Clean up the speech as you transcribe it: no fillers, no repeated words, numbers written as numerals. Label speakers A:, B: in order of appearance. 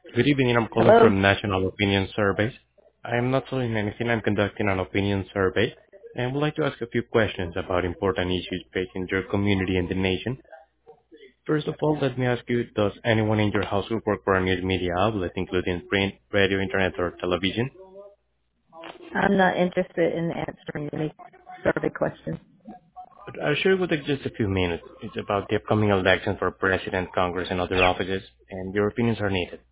A: Good evening. I'm calling
B: Hello.
A: from National Opinion Surveys. I am not selling anything. I'm conducting an opinion survey and would like to ask a few questions about important issues facing your community and the nation. First of all, let me ask you, does anyone in your household work for a news media outlet, including print, radio, internet, or television?
B: I'm not interested in answering any survey questions.
A: But I'll share with you just a few minutes. It's about the upcoming election for President, Congress, and other offices, and your opinions are needed.